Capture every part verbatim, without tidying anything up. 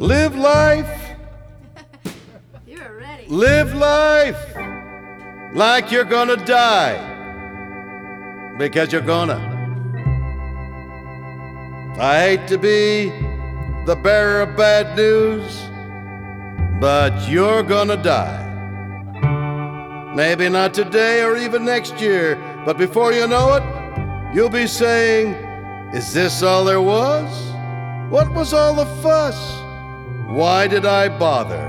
Live life. You're ready. Live life like you're gonna die, because you're gonna. I hate to be the bearer of bad news, but you're gonna die. Maybe not today or even next year, but before you know it, you'll be saying, is this all there was? What was all the fuss? Why did I bother?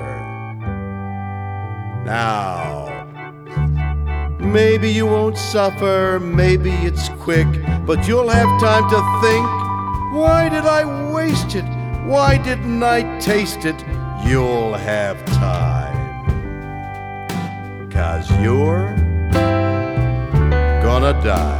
Now, maybe you won't suffer, maybe it's quick, but you'll have time to think, why did I waste it? Why didn't I taste it? You'll have time, 'cause you're gonna die.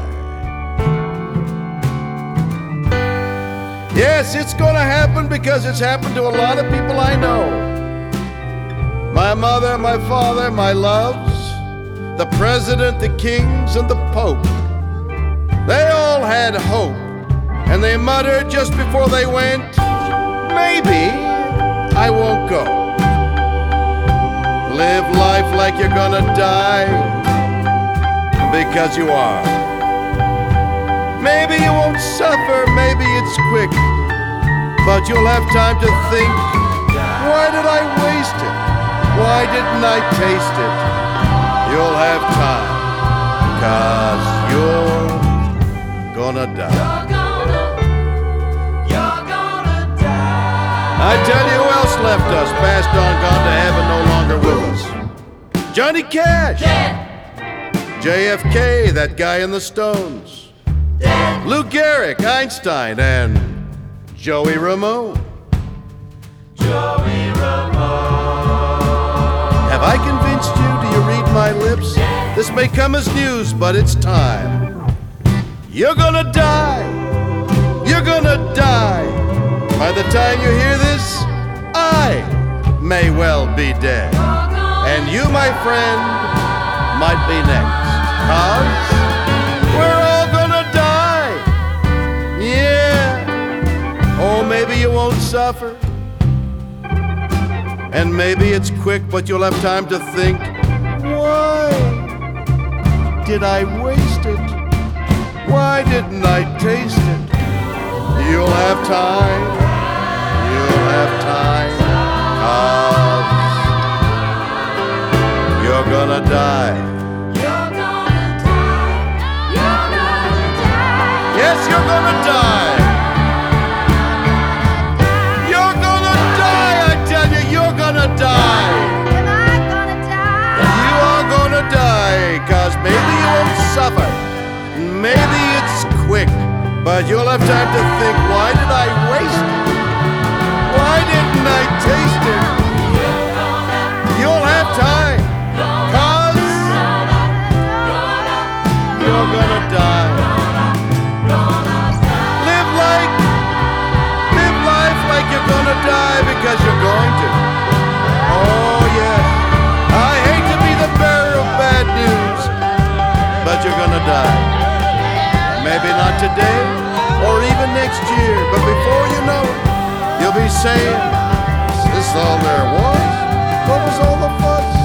Yes, it's gonna happen because it's happened to a lot of people I know. My mother, my father, my loves, the president, the kings, and the pope. They all had hope, and they muttered just before they went, maybe I won't go. Live life like you're gonna die, because you are. Maybe you won't suffer, maybe it's quick, but you'll have time to think, why did I waste it? Why didn't I taste it? You'll have time, 'cause you're gonna die. You're gonna, you're gonna die. I tell you who else left us, passed on, gone to heaven, no longer with us. Johnny Cash. Dead. J F K, that guy in the Stones. Dead. Lou Gehrig, Einstein, and Joey Ramone. Joey Ramone. Have I convinced you? Do you read my lips? This may come as news, but it's time. You're gonna die. You're gonna die. By the time you hear this, I may well be dead. And you, my friend, might be next. 'Cause we're all gonna die. Yeah. Oh, maybe you won't suffer. And maybe it's quick, but you'll have time to think, why did I waste it? Why didn't I taste it? You'll have time. You'll have time. 'Cause you're gonna die. You're gonna die. You're gonna die. Yes, you're gonna die. You're gonna die, I tell you, you're gonna die. Am I gonna die? You are gonna die, 'cause maybe you won't suffer. Maybe it's quick, but you'll have time to think, why did I waste it? Why didn't I taste it? You'll have time, 'cause you're gonna die. Live like, live life like you're gonna die, because you're going to. Oh yes, I hate to be the bearer of bad news, but you're gonna die. Maybe not today or even next year, but before you know it, you'll be saying, is this all there was? What was all the fuss?